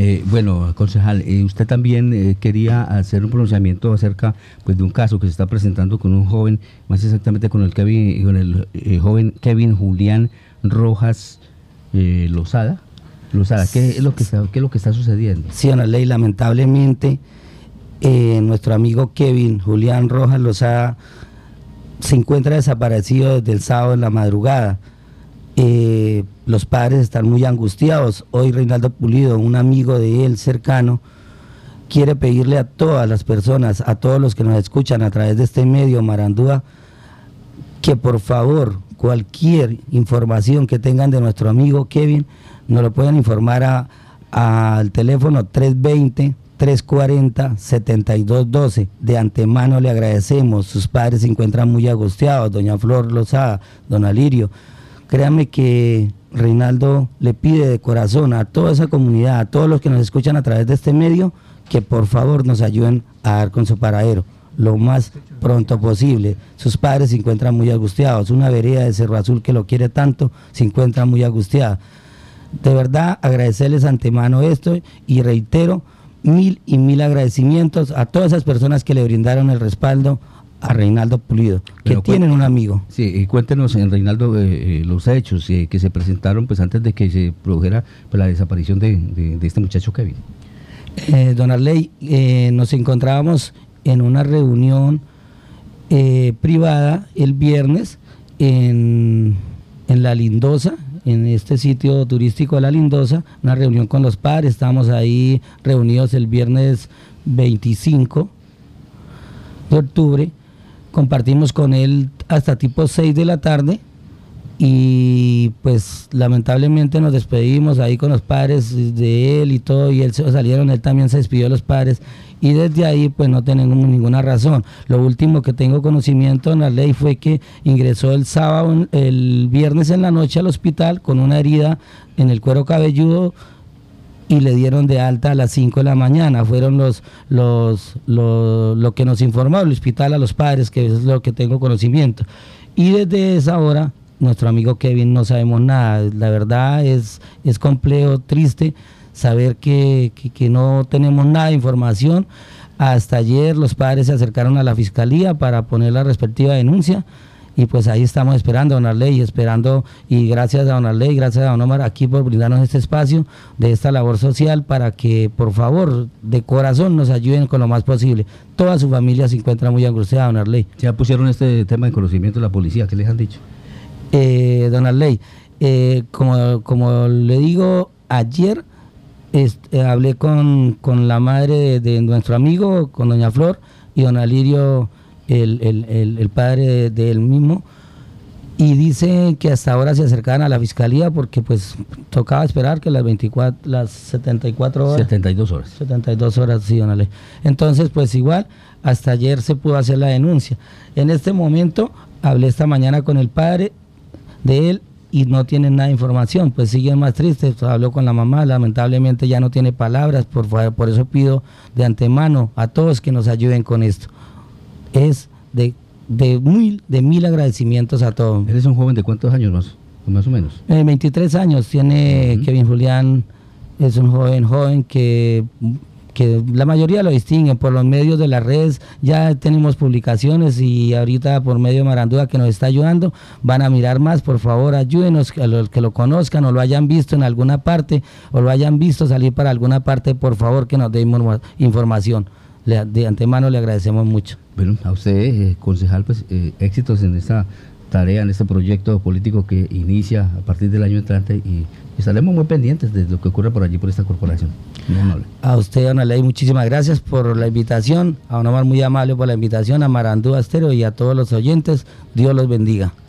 Bueno, concejal, usted también quería hacer un pronunciamiento acerca pues, de un caso que se está presentando con un joven, más exactamente con el joven Kevin Julián Rojas Lozada. ¿Qué es lo que está sucediendo? Sí, don Arley, lamentablemente nuestro amigo Kevin Julián Rojas Lozada se encuentra desaparecido desde el sábado en la madrugada. Los padres están muy angustiados. Hoy Reinaldo Pulido, un amigo de él cercano, quiere pedirle a todas las personas, a todos los que nos escuchan a través de este medio Marandúa, que por favor cualquier información que tengan de nuestro amigo Kevin nos lo pueden informar al teléfono 320-340-7212. De antemano le agradecemos. Sus padres se encuentran muy angustiados, doña Flor Lozada, don Alirio. Créanme que Reinaldo le pide de corazón a toda esa comunidad, a todos los que nos escuchan a través de este medio, que por favor nos ayuden a dar con su paradero lo más pronto posible. Sus padres se encuentran muy angustiados. Una vereda de Cerro Azul que lo quiere tanto se encuentra muy angustiada. De verdad, agradecerles antemano esto y reitero, mil y mil agradecimientos a todas esas personas que le brindaron el respaldo a Reinaldo Pulido, que tienen un amigo. Sí, cuéntenos, en Reinaldo, los hechos que se presentaron pues antes de que se produjera pues, la desaparición de este muchacho Kevin. Don Arley, nos encontrábamos en una reunión privada el viernes en La Lindosa, en este sitio turístico de La Lindosa, una reunión con los padres. Estábamos ahí reunidos el viernes 25 de octubre, compartimos con él hasta tipo 6 de la tarde y pues lamentablemente nos despedimos ahí con los padres de él y todo, y él también se despidió de los padres, y desde ahí pues no tenemos ninguna razón. Lo último que tengo conocimiento en la ley fue que ingresó el viernes en la noche al hospital con una herida en el cuero cabelludo y le dieron de alta a las 5 de la mañana. Fueron lo que nos informó el hospital a los padres, que es lo que tengo conocimiento. Y desde esa hora, nuestro amigo Kevin no sabemos nada. La verdad es complejo, triste saber que no tenemos nada de información. Hasta ayer los padres se acercaron a la fiscalía para poner la respectiva denuncia. Y pues ahí estamos esperando, don Arley, y gracias a don Arley, gracias a don Omar aquí por brindarnos este espacio de esta labor social para que por favor de corazón nos ayuden con lo más posible. Toda su familia se encuentra muy angustiada, don Arley. ¿Ya pusieron este tema de conocimiento de la policía? ¿Qué les han dicho? Don Arley, como le digo, ayer hablé con la madre de nuestro amigo, con doña Flor y don Alirio, el padre de él mismo, y dice que hasta ahora se acercaban a la fiscalía porque pues tocaba esperar que las 74 horas. 72 horas. 72 horas, sí, don Ale. Entonces pues igual, hasta ayer se pudo hacer la denuncia. En este momento hablé esta mañana con el padre de él y no tienen nada de información, pues siguen más tristes. Habló con la mamá, lamentablemente ya no tiene palabras, por favor, por eso pido de antemano a todos que nos ayuden con esto. Es de mil agradecimientos a todos. ¿Eres un joven de cuántos años más o menos? 23 años tiene Kevin Julián, es un joven que la mayoría lo distinguen por los medios de las redes. Ya tenemos publicaciones y ahorita por medio de Marandúa, que nos está ayudando, van a mirar más. Por favor, ayúdenos, a los que lo conozcan o lo hayan visto en alguna parte o lo hayan visto salir para alguna parte, por favor que nos demos información. De antemano le agradecemos mucho. Bueno, a usted, concejal, pues éxitos en esta tarea, en este proyecto político que inicia a partir del año entrante, y estaremos muy pendientes de lo que ocurra por allí, por esta corporación. Muy amable. A usted, don Aley, muchísimas gracias por la invitación, a don Omar muy amable por la invitación, a Marandúa Estéreo y a todos los oyentes, Dios los bendiga.